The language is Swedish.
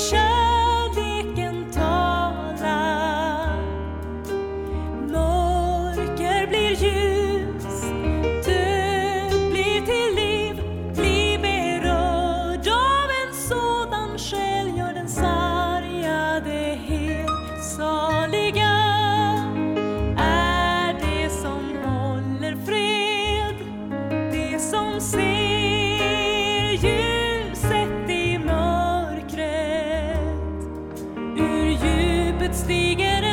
kärleken tala. Mörker blir ljus, död blir till liv. Blir berörd av en sådan själ, gör den sargade helt saliga. Är det som håller fred, det som ser ljuset i mörkret. Ur djupet stiger